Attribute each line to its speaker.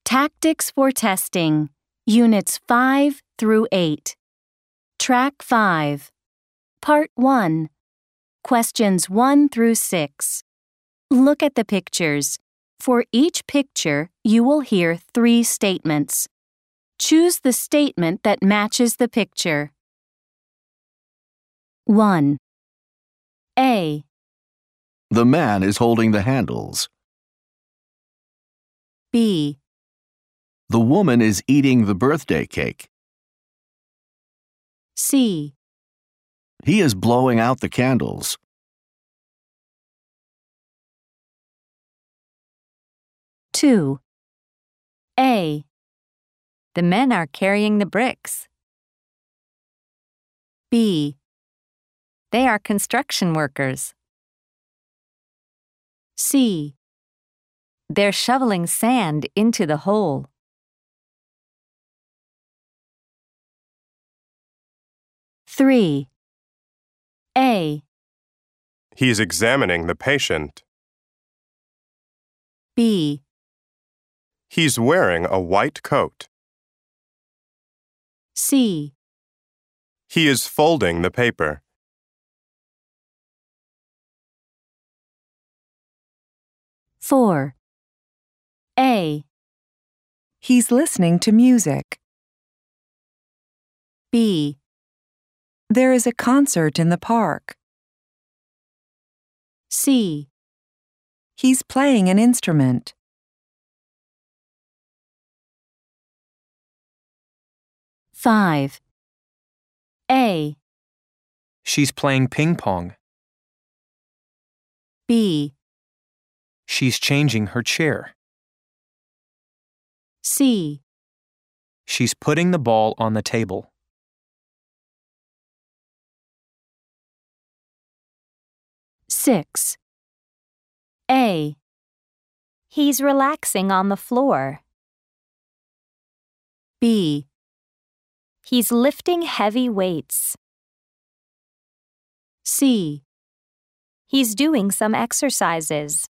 Speaker 1: Tactics for Testing, Units 5 through 8. Track 5. Part 1. Questions 1 through 6. Look at the pictures. For each picture, you will hear 3 statements. Choose the statement that matches the picture. 1. A.
Speaker 2: The man is holding the handles.
Speaker 1: B.
Speaker 2: The woman is eating the birthday cake.
Speaker 1: C.
Speaker 2: He is blowing out the candles.
Speaker 1: 2. A.
Speaker 3: The men are carrying the bricks.
Speaker 1: B.
Speaker 3: They are construction workers.
Speaker 1: C.
Speaker 3: They're shoveling sand into the hole.
Speaker 1: 3. A.
Speaker 4: He's examining the patient.
Speaker 1: B.
Speaker 4: He's wearing a white coat.
Speaker 1: C.
Speaker 4: He is folding the paper.
Speaker 1: 4. A.
Speaker 5: He's listening to music.
Speaker 1: B.
Speaker 5: There is a concert in the park.
Speaker 1: C.
Speaker 5: He's playing an instrument.
Speaker 1: 5. A.
Speaker 6: She's playing ping pong.
Speaker 1: B.
Speaker 6: She's changing her chair.
Speaker 1: C.
Speaker 6: She's putting the ball on the table.
Speaker 1: 6. A.
Speaker 3: He's relaxing on the floor.
Speaker 1: B.
Speaker 3: He's lifting heavy weights.
Speaker 1: C.
Speaker 3: He's doing some exercises.